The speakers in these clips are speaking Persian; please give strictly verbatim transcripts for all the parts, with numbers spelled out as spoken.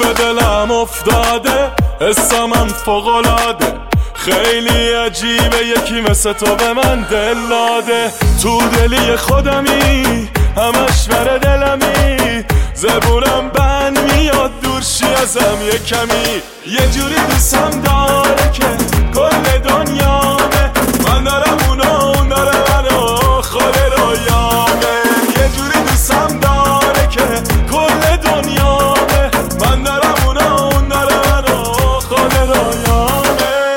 به دلم افتاده، حسامم فوق‌العاده، خیلی عجیبه یکی مثل تو به من دل داده. تو دلی خودمی، همش بر دلمی، زبونم بند میاد دور شی ازم یه کمی. یه جوری دوستم داره که کل دنیامه، من دارم اونا اون داره منو، خود رویامه. یه جوری دوستم داره که کل دنیامه، من دارم اونا اون داره منو، خود رویامه.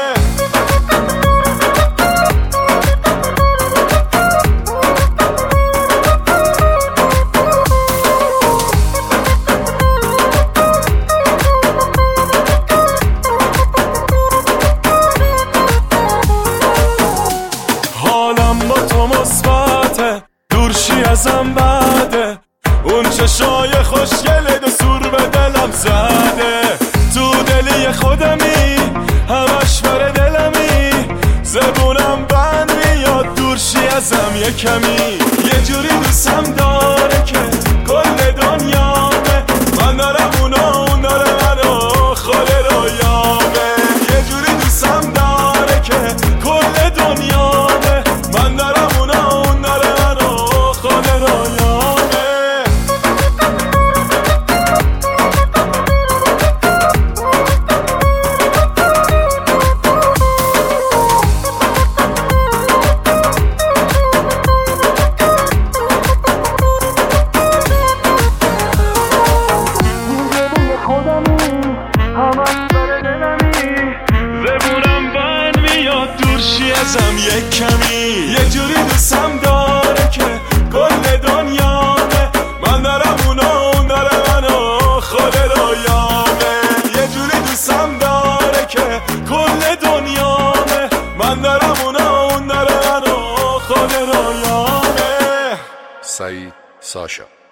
با تو مثبته، دورشی ازم بده، اون چشای خوشگله دو سور به دلم زده. تو دلی خودمی، همش بر دلمی، زبونم بند میاد دورشی ازم یه کمی. یه جوری دوستم داره که کل دنیامه، من دارم اونا اون داره منو، خود رویامه. یه جوری دوستم داره که کل دنیامه، من دارم اونا اون داره منو، خود رویامه. ازم یک کمی. یه جوری دوستم داره که کل دنیامه، من دارم اونا اون داره منو، خود رویامه. یه جوری دوستم داره که کل دنیامه، من دارم اونا اون داره منو، خود رویامه. سعید ساشا.